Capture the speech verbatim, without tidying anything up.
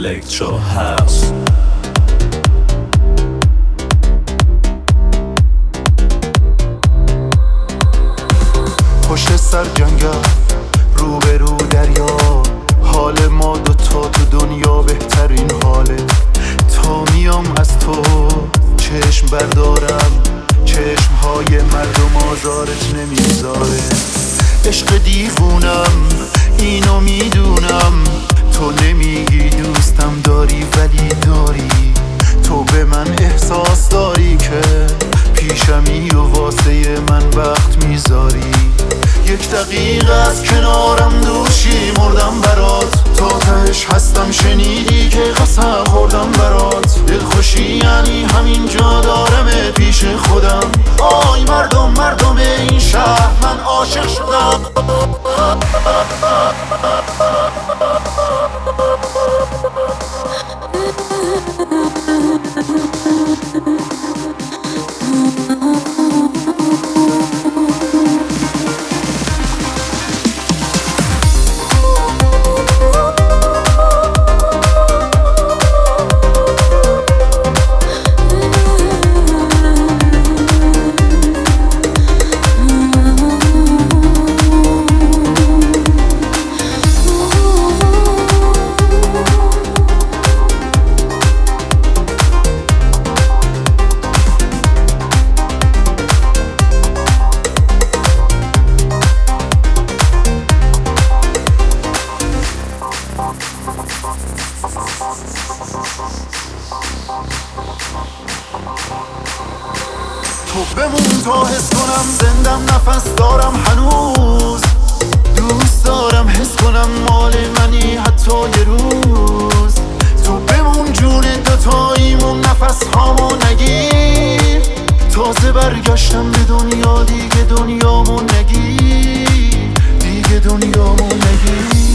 الکترو هاوس. پشت سر جنگل رو به رو دریا، حال ما دوتا تو دنیا بهترین حاله. تا میام از تو چشم بردارم، چشم های مردم آزارت نمیذاره. عشق دیوونم اینو میدونم، تو نمیگی دوستم داری ولی داری. تو به من احساس داری که پیشمی و واسه من وقت میذاری. یک دقیقه از کنارم دوشی مردم برات، تا تهش هستم شنیدی که قسم خوردم برات. دلخوشی یعنی همین جا دارم پیش خودم. آی مردم مردم این شهر من عاشق شدم. تو بمون تا حس کنم زندم، نفس دارم هنوز. دوست دارم حس کنم مال منی حتی یه روز. تو بمون جون دوتاییمون، نفس هامو نگیر. تازه برگشتم به دنیا، دیگه دنیامو نگیر، دیگه دنیامو نگیر.